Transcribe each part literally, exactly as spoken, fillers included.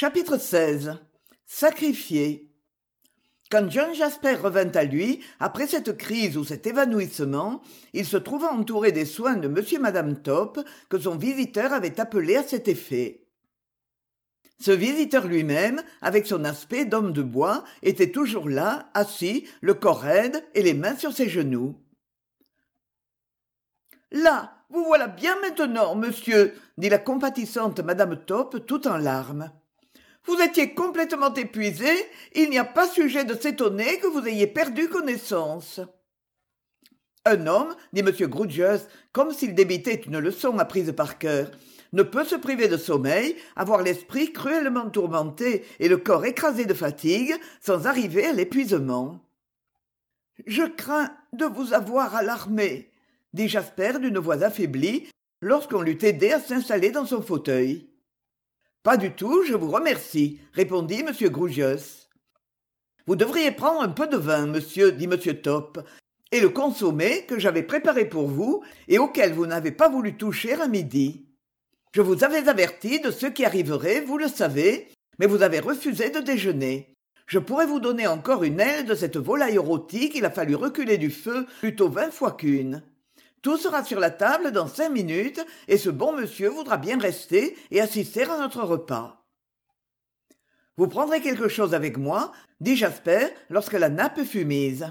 Chapitre seize. Sacrifié. Quand John Jasper revint à lui, après cette crise ou cet évanouissement, il se trouva entouré des soins de monsieur et madame Top, que son visiteur avait appelés à cet effet. Ce visiteur lui-même, avec son aspect d'homme de bois, était toujours là, assis, le corps raide et les mains sur ses genoux. « Là, vous voilà bien maintenant, monsieur, » dit la compatissante madame Top tout en larmes. « Vous étiez complètement épuisé, il n'y a pas sujet de s'étonner que vous ayez perdu connaissance. » Un homme, dit M. Grewgious, comme s'il débitait une leçon apprise par cœur, ne peut se priver de sommeil, avoir l'esprit cruellement tourmenté et le corps écrasé de fatigue, sans arriver à l'épuisement. « Je crains de vous avoir alarmé, » dit Jasper d'une voix affaiblie, lorsqu'on l'eut aidé à s'installer dans son fauteuil. « Pas du tout, je vous remercie, » répondit M. Grewgious. « Vous devriez prendre un peu de vin, monsieur, » dit M. Top, « et le consommé que j'avais préparé pour vous et auquel vous n'avez pas voulu toucher à midi. Je vous avais averti de ce qui arriverait, vous le savez, mais vous avez refusé de déjeuner. Je pourrais vous donner encore une aile de cette volaille rôtie qu'il a fallu reculer du feu plutôt vingt fois qu'une. Tout sera sur la table dans cinq minutes, et ce bon monsieur voudra bien rester et assister à notre repas. « Vous prendrez quelque chose avec moi, » dit Jasper lorsque la nappe fut mise.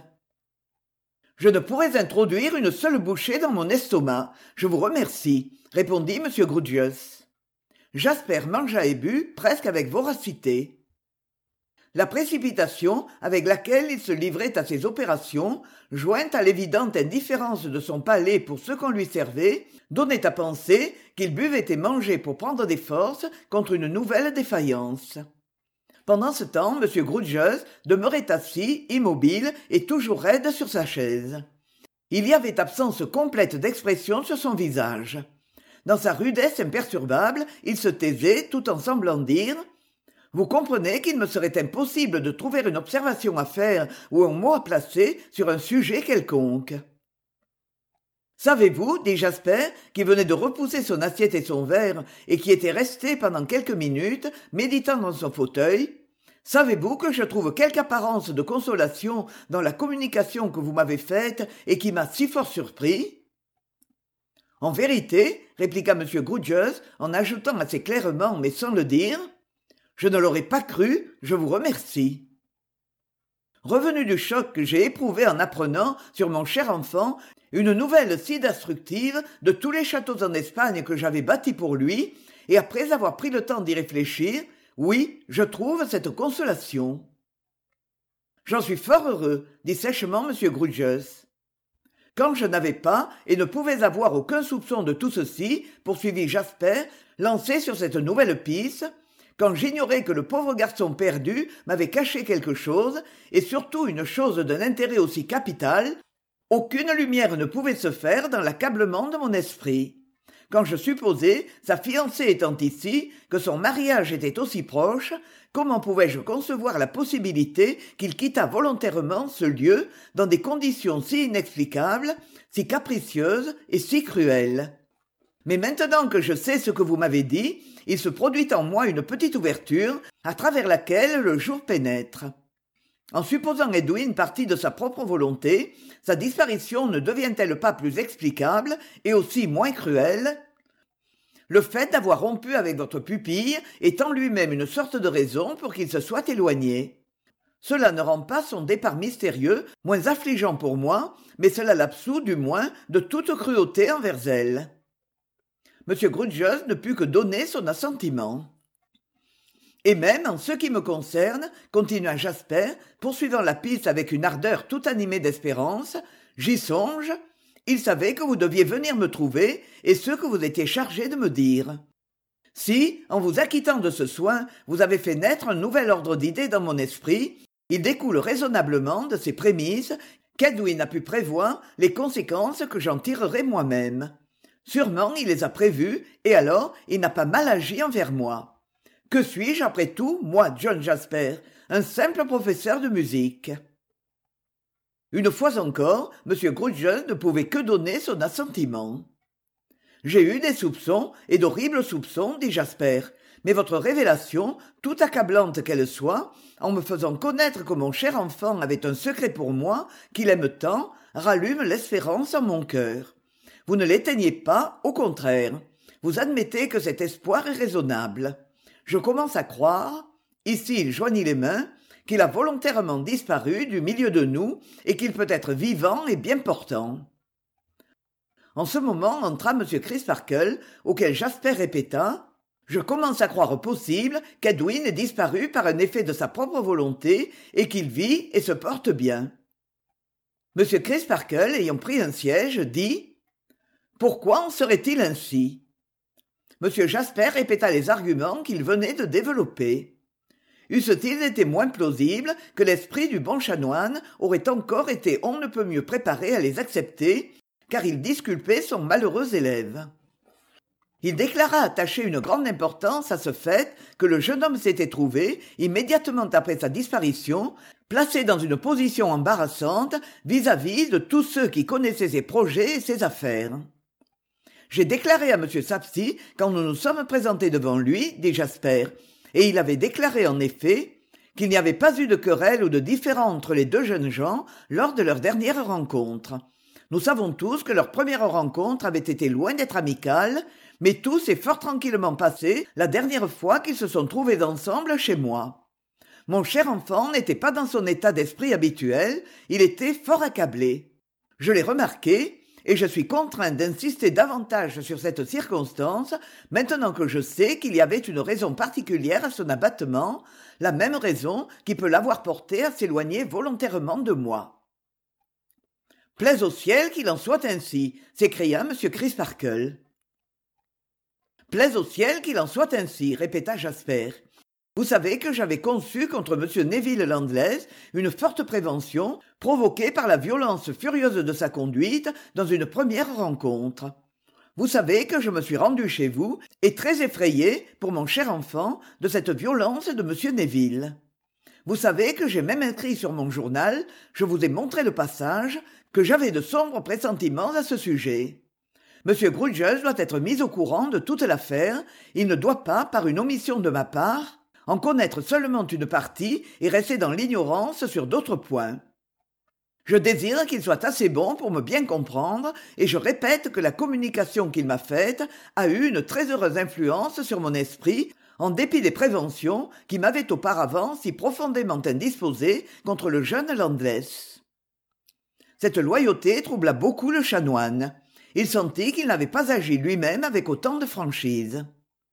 « Je ne pourrais introduire une seule bouchée dans mon estomac, je vous remercie, » répondit M. Grewgious. Jasper mangea et but presque avec voracité. La précipitation avec laquelle il se livrait à ses opérations, jointe à l'évidente indifférence de son palais pour ce qu'on lui servait, donnait à penser qu'il buvait et mangeait pour prendre des forces contre une nouvelle défaillance. Pendant ce temps, M. Grewgious demeurait assis, immobile et toujours raide sur sa chaise. Il y avait absence complète d'expression sur son visage. Dans sa rudesse imperturbable, il se taisait tout en semblant dire « Vous comprenez qu'il me serait impossible de trouver une observation à faire ou un mot à placer sur un sujet quelconque. » « Savez-vous, » dit Jasper, qui venait de repousser son assiette et son verre et qui était resté pendant quelques minutes méditant dans son fauteuil, « savez-vous que je trouve quelque apparence de consolation dans la communication que vous m'avez faite et qui m'a si fort surpris ?»« En vérité, » répliqua M. Grewgious en ajoutant assez clairement mais sans le dire, « je ne l'aurais pas cru, je vous remercie. » Revenu du choc que j'ai éprouvé en apprenant, sur mon cher enfant, une nouvelle si destructive de tous les châteaux en Espagne que j'avais bâtis pour lui, et après avoir pris le temps d'y réfléchir, oui, je trouve cette consolation. « J'en suis fort heureux, » dit sèchement M. Grewgious. « Quand je n'avais pas et ne pouvais avoir aucun soupçon de tout ceci, poursuivit Jasper, lancé sur cette nouvelle piste, quand j'ignorais que le pauvre garçon perdu m'avait caché quelque chose, et surtout une chose d'un intérêt aussi capital, aucune lumière ne pouvait se faire dans l'accablement de mon esprit. Quand je supposais, sa fiancée étant ici, que son mariage était aussi proche, comment pouvais-je concevoir la possibilité qu'il quittât volontairement ce lieu dans des conditions si inexplicables, si capricieuses et si cruelles ? Mais maintenant que je sais ce que vous m'avez dit, il se produit en moi une petite ouverture à travers laquelle le jour pénètre. En supposant Edwin parti de sa propre volonté, sa disparition ne devient-elle pas plus explicable et aussi moins cruelle ? Le fait d'avoir rompu avec votre pupille est en lui-même une sorte de raison pour qu'il se soit éloigné. Cela ne rend pas son départ mystérieux moins affligeant pour moi, mais cela l'absout du moins de toute cruauté envers elle. M. Grewgious ne put que donner son assentiment. « Et même en ce qui me concerne, » continua Jasper, poursuivant la piste avec une ardeur tout animée d'espérance, « j'y songe. Il savait que vous deviez venir me trouver et ce que vous étiez chargé de me dire. Si, en vous acquittant de ce soin, vous avez fait naître un nouvel ordre d'idées dans mon esprit, il découle raisonnablement de ces prémices qu'Edwin a pu prévoir les conséquences que j'en tirerai moi-même. Sûrement il les a prévues, et alors il n'a pas mal agi envers moi. Que suis-je après tout, moi, John Jasper, un simple professeur de musique ?» Une fois encore, M. Grewgious ne pouvait que donner son assentiment. « J'ai eu des soupçons, et d'horribles soupçons, dit Jasper, Mais votre révélation, tout accablante qu'elle soit, en me faisant connaître que mon cher enfant avait un secret pour moi, qu'il aime tant, rallume l'espérance en mon cœur. Vous ne l'éteignez pas, au contraire. Vous admettez que cet espoir est raisonnable. Je commence à croire, ici il joignit les mains, qu'il a volontairement disparu du milieu de nous et qu'il peut être vivant et bien portant. En ce moment entra M. Crisparkle, auquel Jasper répéta « Je commence à croire possible qu'Edwin ait disparu par un effet de sa propre volonté et qu'il vit et se porte bien. » M. Crisparkle, ayant pris un siège, dit « Pourquoi en serait-il ainsi ?» M. Jasper répéta les arguments qu'il venait de développer. Eussent-ils été moins plausibles que l'esprit du bon chanoine aurait encore été on ne peut mieux préparé à les accepter, car il disculpait son malheureux élève. Il déclara attacher une grande importance à ce fait que le jeune homme s'était trouvé, immédiatement après sa disparition, placé dans une position embarrassante vis-à-vis de tous ceux qui connaissaient ses projets et ses affaires. J'ai déclaré à M. Sapsy, quand nous nous sommes présentés devant lui, dit Jasper, et il avait déclaré en effet qu'il n'y avait pas eu de querelle ou de différend entre les deux jeunes gens lors de leur dernière rencontre. Nous savons tous que leur première rencontre avait été loin d'être amicale, mais tout s'est fort tranquillement passé la dernière fois qu'ils se sont trouvés ensemble chez moi. Mon cher enfant n'était pas dans son état d'esprit habituel, il était fort accablé. Je l'ai remarqué, et je suis contraint d'insister davantage sur cette circonstance, maintenant que je sais qu'il y avait une raison particulière à son abattement, la même raison qui peut l'avoir porté à s'éloigner volontairement de moi. « Plaise au ciel qu'il en soit ainsi !» s'écria M. Crisparkle. « Plaise au ciel qu'il en soit ainsi !» répéta Jasper. Vous savez que j'avais conçu contre M. Neville Landless une forte prévention provoquée par la violence furieuse de sa conduite dans une première rencontre. Vous savez que je me suis rendu chez vous et très effrayé, pour mon cher enfant, de cette violence de M. Neville. Vous savez que j'ai même écrit sur mon journal, je vous ai montré le passage, que j'avais de sombres pressentiments à ce sujet. M. Grudges doit être mis au courant de toute l'affaire, il ne doit pas, par une omission de ma part, en connaître seulement une partie et rester dans l'ignorance sur d'autres points. Je désire qu'il soit assez bon pour me bien comprendre, et je répète que la communication qu'il m'a faite a eu une très heureuse influence sur mon esprit, en dépit des préventions qui m'avaient auparavant si profondément indisposé contre le jeune Landless. Cette loyauté troubla beaucoup le chanoine. Il sentit qu'il n'avait pas agi lui-même avec autant de franchise.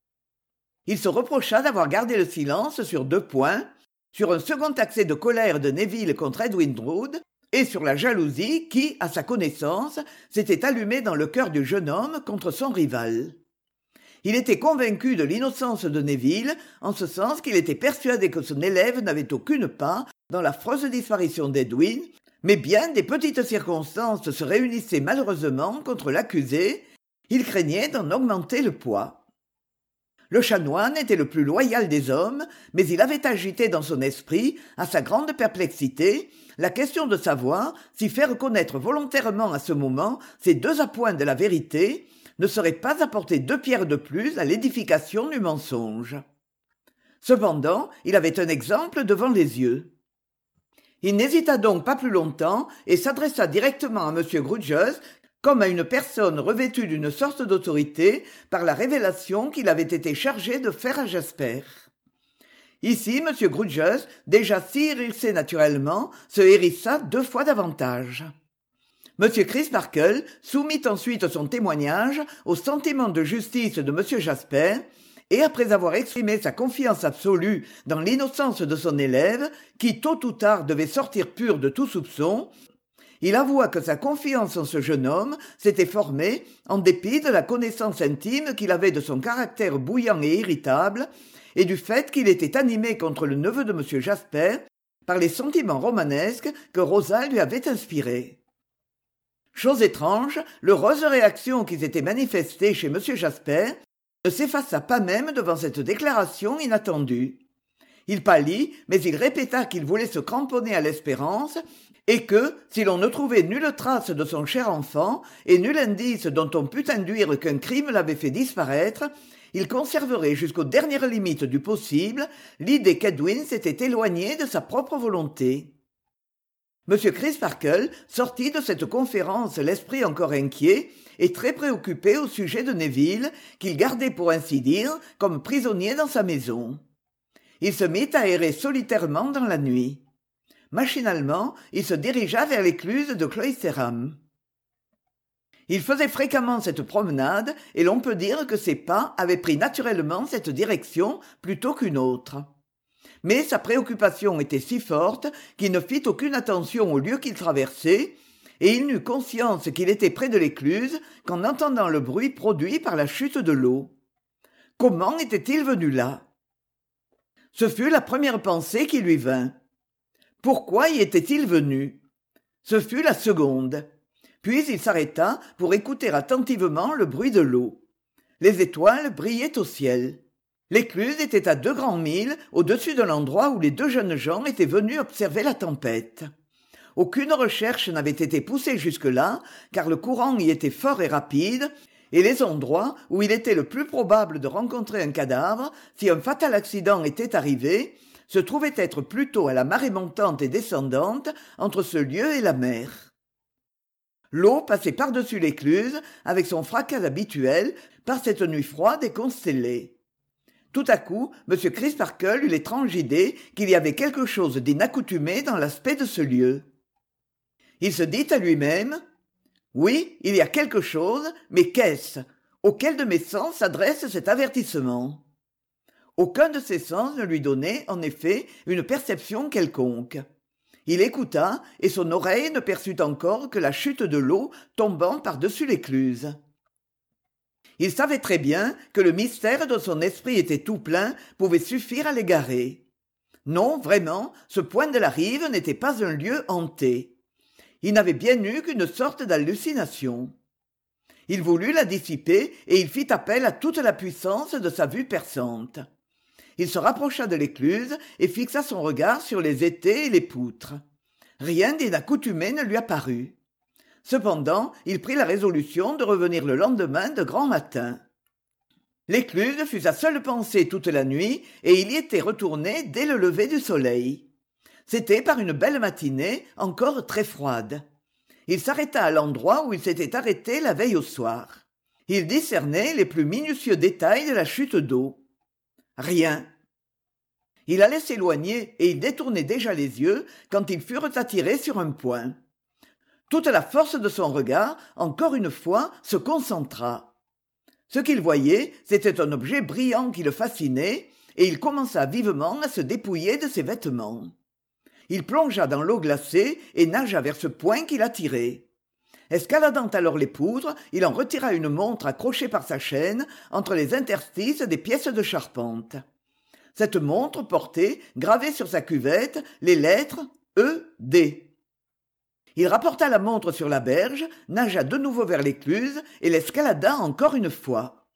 Il se reprocha d'avoir gardé le silence sur deux points, sur un second accès de colère de Neville contre Edwin Drood, et sur la jalousie qui, à sa connaissance, s'était allumée dans le cœur du jeune homme contre son rival. Il était convaincu de l'innocence de Neville, en ce sens qu'il était persuadé que son élève n'avait aucune part dans l'affreuse disparition d'Edwin, mais bien des petites circonstances se réunissaient malheureusement contre l'accusé, il craignait d'en augmenter le poids. Le chanoine était le plus loyal des hommes, mais il avait agité dans son esprit, à sa grande perplexité, la question de savoir si faire connaître volontairement à ce moment ces deux appoints de la vérité ne serait pas apporter deux pierres de plus à l'édification du mensonge. Cependant, il avait un exemple devant les yeux. Il n'hésita donc pas plus longtemps et s'adressa directement à M. Grudges, comme à une personne revêtue d'une sorte d'autorité par la révélation qu'il avait été chargé de faire à Jasper. Ici, M. Grudges, déjà si hérissé naturellement, se hérissa deux fois davantage. M. Crisparkle soumit ensuite son témoignage au sentiment de justice de M. Jasper, et après avoir exprimé sa confiance absolue dans l'innocence de son élève, qui tôt ou tard devait sortir pur de tout soupçon, il avoua que sa confiance en ce jeune homme s'était formée en dépit de la connaissance intime qu'il avait de son caractère bouillant et irritable, et du fait qu'il était animé contre le neveu de M. Jasper par les sentiments romanesques que Rosa lui avait inspirés. Chose étrange, l'heureuse réaction qui s'était manifestée chez M. Jasper ne s'effaça pas même devant cette déclaration inattendue. Il pâlit, mais il répéta qu'il voulait se cramponner à l'espérance, et que, si l'on ne trouvait nulle trace de son cher enfant, et nul indice dont on pût induire qu'un crime l'avait fait disparaître, Il conserverait jusqu'aux dernières limites du possible l'idée qu'Edwin s'était éloigné de sa propre volonté. M. Crisparkle sortit de cette conférence l'esprit encore inquiet et très préoccupé au sujet de Neville, qu'il gardait pour ainsi dire comme prisonnier dans sa maison. Il se mit à errer solitairement dans la nuit. Machinalement, il se dirigea vers l'écluse de Cloisterham. Il faisait fréquemment cette promenade, et l'on peut dire que ses pas avaient pris naturellement cette direction plutôt qu'une autre. Mais sa préoccupation était si forte qu'il ne fit aucune attention au lieu qu'il traversait, et il n'eut conscience qu'il était près de l'écluse qu'en entendant le bruit produit par la chute de l'eau. Comment était-il venu là? Ce fut la première pensée qui lui vint. Pourquoi y était-il venu? Ce fut la seconde. Puis il s'arrêta pour écouter attentivement le bruit de l'eau. Les étoiles brillaient au ciel. L'écluse était à deux grands milles au-dessus de l'endroit où les deux jeunes gens étaient venus observer la tempête. Aucune recherche n'avait été poussée jusque-là, car le courant y était fort et rapide, et les endroits où il était le plus probable de rencontrer un cadavre, si un fatal accident était arrivé, se trouvaient être plutôt à la marée montante et descendante entre ce lieu et la mer. L'eau passait par-dessus l'écluse, avec son fracas habituel, par cette nuit froide et constellée. Tout à coup, M. Crisparkle eut l'étrange idée qu'il y avait quelque chose d'inaccoutumé dans l'aspect de ce lieu. Il se dit à lui-même « Oui, il y a quelque chose, mais qu'est-ce? Auquel de mes sens s'adresse cet avertissement ?» Aucun de ses sens ne lui donnait, en effet, une perception quelconque. Il écouta, et son oreille ne perçut encore que la chute de l'eau tombant par-dessus l'écluse. Il savait très bien que le mystère dont son esprit était tout plein pouvait suffire à l'égarer. Non, vraiment, ce point de la rive n'était pas un lieu hanté. Il n'avait bien eu qu'une sorte d'hallucination. Il voulut la dissiper, et il fit appel à toute la puissance de sa vue perçante. Il se rapprocha de l'écluse et fixa son regard sur les étais et les poutres. Rien d'inaccoutumé ne lui apparut. Cependant, il prit la résolution de revenir le lendemain de grand matin. L'écluse fut sa seule pensée toute la nuit, et il y était retourné dès le lever du soleil. C'était par une belle matinée, encore très froide. Il s'arrêta à l'endroit où il s'était arrêté la veille au soir. Il discernait les plus minutieux détails de la chute d'eau. Rien. Il allait s'éloigner et il détournait déjà les yeux quand ils furent attirés sur un point. Toute la force de son regard, encore une fois, se concentra. Ce qu'il voyait, c'était un objet brillant qui le fascinait, et il commença vivement à se dépouiller de ses vêtements. Il plongea dans l'eau glacée et nagea vers ce point qui l'attirait. Escaladant alors les poutres, il en retira une montre accrochée par sa chaîne entre les interstices des pièces de charpente. Cette montre portait, gravée sur sa cuvette, les lettres E D. Il rapporta la montre sur la berge, nagea de nouveau vers l'écluse et l'escalada encore une fois.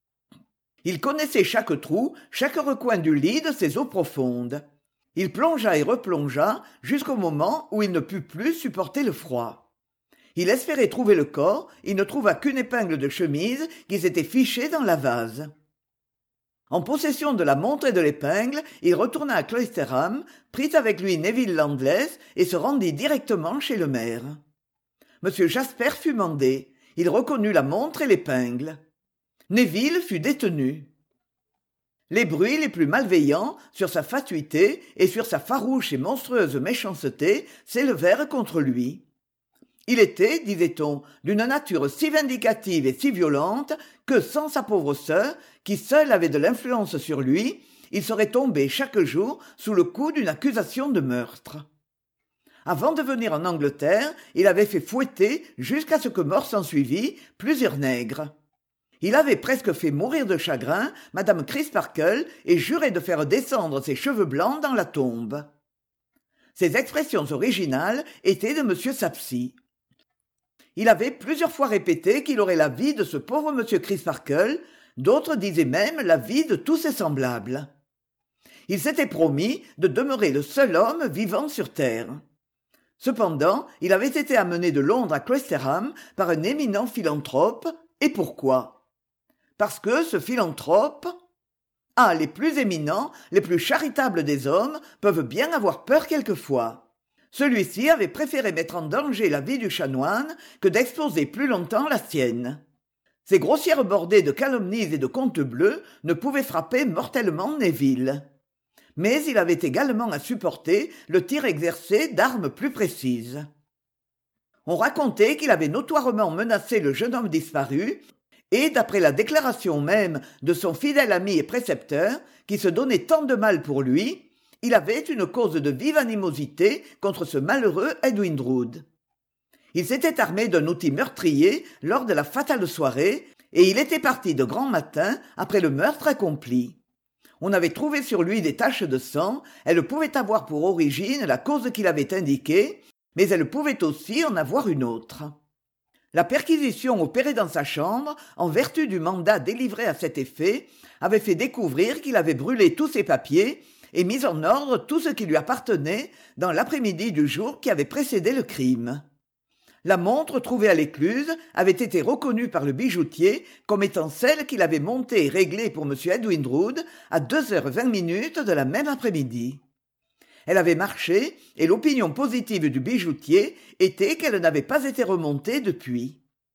Il connaissait chaque trou, chaque recoin du lit de ces eaux profondes. Il plongea et replongea jusqu'au moment où il ne put plus supporter le froid. Il espérait trouver le corps, il ne trouva qu'une épingle de chemise qui s'était fichée dans la vase. En possession de la montre et de l'épingle, il retourna à Cloisterham, prit avec lui Neville Landless et se rendit directement chez le maire. Monsieur Jasper fut mandé. Il reconnut la montre et l'épingle. Neville fut détenu. Les bruits les plus malveillants sur sa fatuité et sur sa farouche et monstrueuse méchanceté s'élevèrent contre lui. Il était, disait-on, d'une nature si vindicative et si violente que, sans sa pauvre sœur, qui seule avait de l'influence sur lui, il serait tombé chaque jour sous le coup d'une accusation de meurtre. Avant de venir en Angleterre, il avait fait fouetter, jusqu'à ce que mort s'ensuivît, plusieurs nègres. Il avait presque fait mourir de chagrin madame Crisparkle et juré de faire descendre ses cheveux blancs dans la tombe. Ces expressions originales étaient de monsieur Sapsy. Il avait plusieurs fois répété qu'il aurait la vie de ce pauvre monsieur Crisparkle, d'autres disaient même la vie de tous ses semblables. Il s'était promis de demeurer le seul homme vivant sur terre. Cependant, il avait été amené de Londres à Cloisterham par un éminent philanthrope, et pourquoi ? parce que ce philanthrope... Ah, les plus éminents, les plus charitables des hommes peuvent bien avoir peur quelquefois. Celui-ci avait préféré mettre en danger la vie du chanoine que d'exposer plus longtemps la sienne. Ces grossières bordées de calomnies et de contes bleus ne pouvaient frapper mortellement Neville. Mais il avait également à supporter le tir exercé d'armes plus précises. On racontait qu'il avait notoirement menacé le jeune homme disparu, et d'après la déclaration même de son fidèle ami et précepteur, qui se donnait tant de mal pour lui, il avait une cause de vive animosité contre ce malheureux Edwin Drood. Il s'était armé d'un outil meurtrier lors de la fatale soirée, et il était parti de grand matin après le meurtre accompli. On avait trouvé sur lui des taches de sang, elles pouvaient avoir pour origine la cause qu'il avait indiquée, mais elles pouvaient aussi en avoir une autre. La perquisition opérée dans sa chambre, en vertu du mandat délivré à cet effet, avait fait découvrir qu'il avait brûlé tous ses papiers et mis en ordre tout ce qui lui appartenait dans l'après-midi du jour qui avait précédé le crime. La montre trouvée à l'écluse avait été reconnue par le bijoutier comme étant celle qu'il avait montée et réglée pour M. Edwin Drood à deux heures vingt minutes de la même après-midi. Elle avait marché, et l'opinion positive du bijoutier était qu'elle n'avait pas été remontée depuis.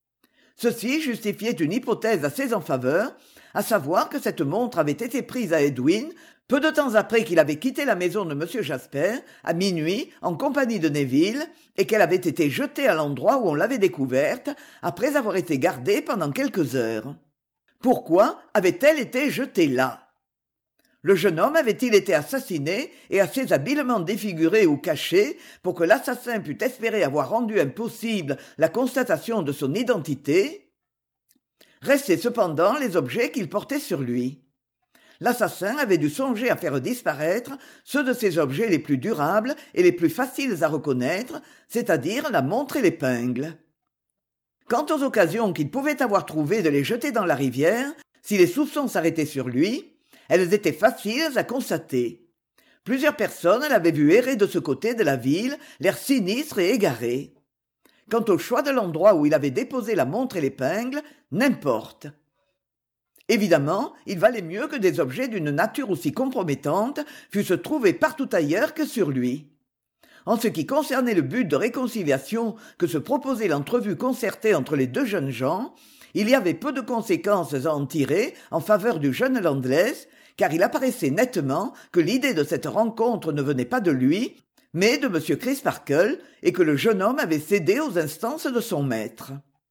Ceci justifiait une hypothèse assez en faveur, à savoir que cette montre avait été prise à Edwin peu de temps après qu'il avait quitté la maison de M. Jasper, à minuit, en compagnie de Neville, et qu'elle avait été jetée à l'endroit où on l'avait découverte, après avoir été gardée pendant quelques heures. Pourquoi avait-elle été jetée là ? Le jeune homme avait-il été assassiné et assez habilement défiguré ou caché pour que l'assassin pût espérer avoir rendu impossible la constatation de son identité ? Restaient cependant les objets qu'il portait sur lui. L'assassin avait dû songer à faire disparaître ceux de ses objets les plus durables et les plus faciles à reconnaître, c'est-à-dire la montre et l'épingle. Quant aux occasions qu'il pouvait avoir trouvées de les jeter dans la rivière, si les soupçons s'arrêtaient sur lui, elles étaient faciles à constater. Plusieurs personnes l'avaient vu errer de ce côté de la ville, l'air sinistre et égaré. Quant au choix de l'endroit où il avait déposé la montre et l'épingle, n'importe. Évidemment, il valait mieux que des objets d'une nature aussi compromettante fussent trouvés partout ailleurs que sur lui. En ce qui concernait le but de réconciliation que se proposait l'entrevue concertée entre les deux jeunes gens, il y avait peu de conséquences à en tirer en faveur du jeune Landless, car il apparaissait nettement que l'idée de cette rencontre ne venait pas de lui, mais de M. Crisparkle, et que le jeune homme avait cédé aux instances de son maître.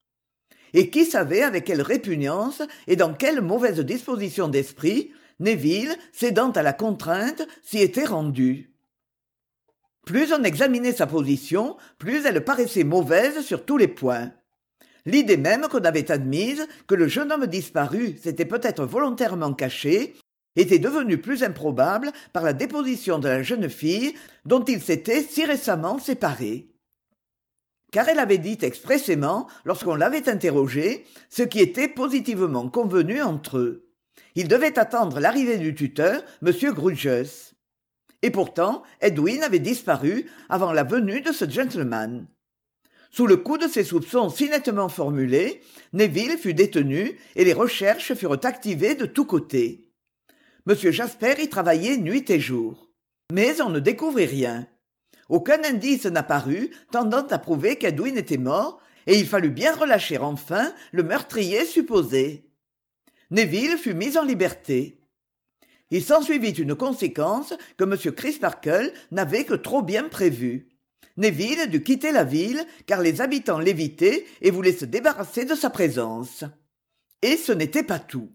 Et qui savait avec quelle répugnance et dans quelle mauvaise disposition d'esprit Neville, cédant à la contrainte, s'y était rendu. Plus on examinait sa position, plus elle paraissait mauvaise sur tous les points. L'idée même qu'on avait admise, que le jeune homme disparu s'était peut-être volontairement caché, était devenue plus improbable par la déposition de la jeune fille dont il s'était si récemment séparé. Car elle avait dit expressément, lorsqu'on l'avait interrogée, ce qui était positivement convenu entre eux. Il devait attendre l'arrivée du tuteur, M. Grudges. Et pourtant, Edwin avait disparu avant la venue de ce gentleman. Sous le coup de ces soupçons si nettement formulés, Neville fut détenu et les recherches furent activées de tous côtés. M. Jasper y travaillait nuit et jour. Mais on ne découvrit rien. Aucun indice n'apparut tendant à prouver qu'Edwin était mort, et il fallut bien relâcher enfin le meurtrier supposé. Neville fut mis en liberté. Il s'ensuivit une conséquence que M. Crisparkle n'avait que trop bien prévue. Neville dut quitter la ville car les habitants l'évitaient et voulaient se débarrasser de sa présence. Et ce n'était pas tout.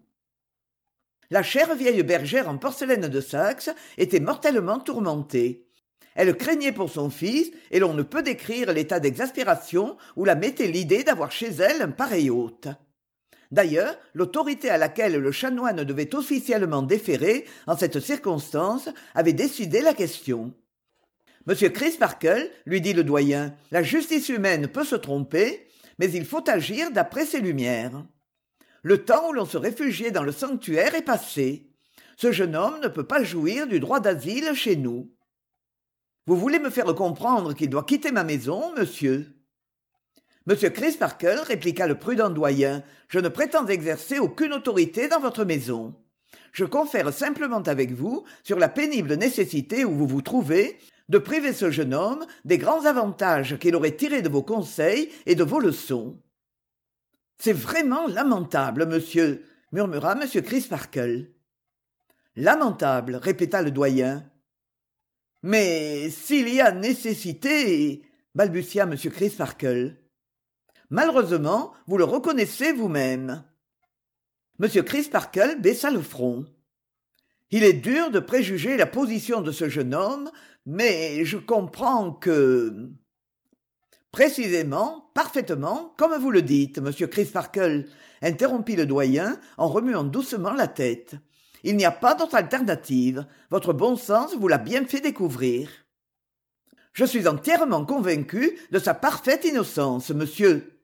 La chère vieille bergère en porcelaine de Saxe était mortellement tourmentée. Elle craignait pour son fils, et l'on ne peut décrire l'état d'exaspération où la mettait l'idée d'avoir chez elle un pareil hôte. D'ailleurs, l'autorité à laquelle le chanoine devait officiellement déférer en cette circonstance avait décidé la question. « Monsieur Crisparkle, lui dit le doyen, la justice humaine peut se tromper, mais il faut agir d'après ses lumières. Le temps où l'on se réfugiait dans le sanctuaire est passé. Ce jeune homme ne peut pas jouir du droit d'asile chez nous. Vous voulez me faire comprendre qu'il doit quitter ma maison, monsieur ? » Monsieur Crisparkle, répliqua le prudent doyen, je ne prétends exercer aucune autorité dans votre maison. Je confère simplement avec vous sur la pénible nécessité où vous vous trouvez de priver ce jeune homme des grands avantages qu'il aurait tirés de vos conseils et de vos leçons. C'est vraiment lamentable, monsieur, murmura M. Crisparkle. Lamentable, répéta le doyen. Mais s'il y a nécessité, balbutia M. Crisparkle. Malheureusement, vous le reconnaissez vous-même. M. Crisparkle baissa le front. Il est dur de préjuger la position de ce jeune homme, mais je comprends que... Précisément, parfaitement, comme vous le dites, monsieur Crisparkle, interrompit le doyen en remuant doucement la tête. Il n'y a pas d'autre alternative. Votre bon sens vous l'a bien fait découvrir. Je suis entièrement convaincu de sa parfaite innocence, monsieur.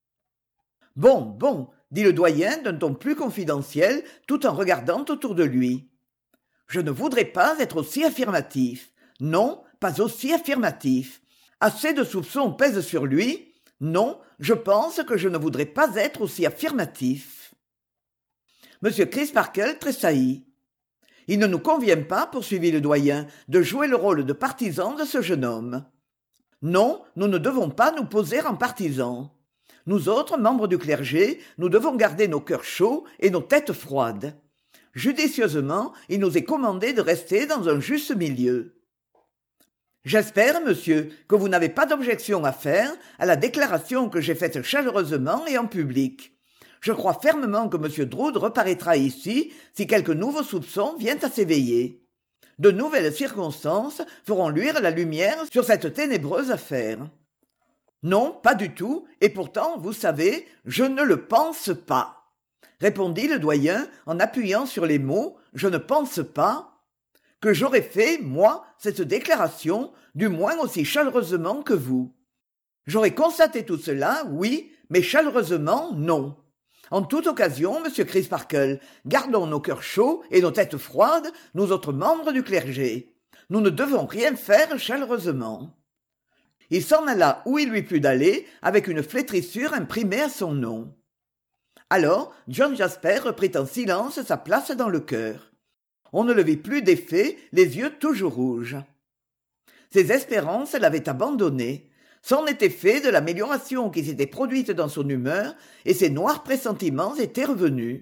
Bon, bon, dit le doyen d'un ton plus confidentiel, tout en regardant autour de lui. Je ne voudrais pas être aussi affirmatif. Non, pas aussi affirmatif. Assez de soupçons pèsent sur lui. Non, je pense que je ne voudrais pas être aussi affirmatif. Monsieur Crisparkle tressaillit. Il ne nous convient pas, poursuivit le doyen, de jouer le rôle de partisan de ce jeune homme. Non, nous ne devons pas nous poser en partisans. Nous autres, membres du clergé, nous devons garder nos cœurs chauds et nos têtes froides. Judicieusement, il nous est commandé de rester dans un juste milieu. J'espère, monsieur, que vous n'avez pas d'objection à faire à la déclaration que j'ai faite chaleureusement et en public. Je crois fermement que M. Drood reparaîtra ici si quelque nouveau soupçon vient à s'éveiller. De nouvelles circonstances feront luire la lumière sur cette ténébreuse affaire. Non, pas du tout, et pourtant, vous savez, je ne le pense pas, répondit le doyen en appuyant sur les mots « je ne pense pas » que j'aurais fait, moi, cette déclaration, du moins aussi chaleureusement que vous. J'aurais constaté tout cela, oui, mais chaleureusement, non. En toute occasion, monsieur Crisparkle, gardons nos cœurs chauds et nos têtes froides, nous autres membres du clergé. Nous ne devons rien faire chaleureusement. Il s'en alla où il lui plut d'aller, avec une flétrissure imprimée à son nom. Alors, John Jasper reprit en silence sa place dans le chœur. On ne le vit plus défait, les yeux toujours rouges. Ses espérances l'avaient abandonné. C'en était fait de l'amélioration qui s'était produite dans son humeur, et ses noirs pressentiments étaient revenus.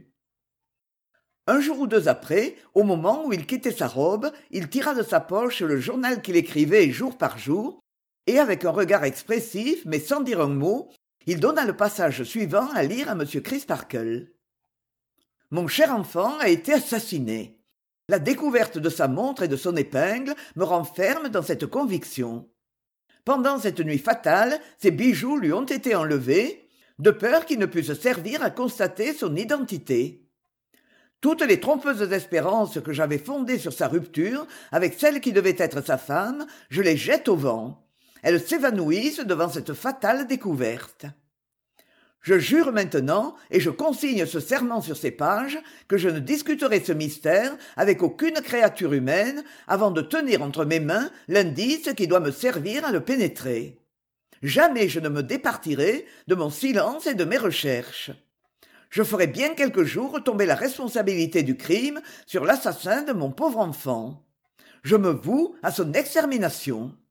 Un jour ou deux après, au moment où il quittait sa robe, il tira de sa poche le journal qu'il écrivait jour par jour, et avec un regard expressif, mais sans dire un mot, il donna le passage suivant à lire à M. Crisparkle. « Mon cher enfant a été assassiné. La découverte de sa montre et de son épingle me renferme dans cette conviction. Pendant cette nuit fatale, ses bijoux lui ont été enlevés, de peur qu'ils ne puissent servir à constater son identité. Toutes les trompeuses espérances que j'avais fondées sur sa rupture avec celle qui devait être sa femme, je les jette au vent. Elles s'évanouissent devant cette fatale découverte. Je jure maintenant, et je consigne ce serment sur ces pages, que je ne discuterai ce mystère avec aucune créature humaine avant de tenir entre mes mains l'indice qui doit me servir à le pénétrer. Jamais je ne me départirai de mon silence et de mes recherches. Je ferai bien quelque jour retomber la responsabilité du crime sur l'assassin de mon pauvre enfant. Je me voue à son extermination.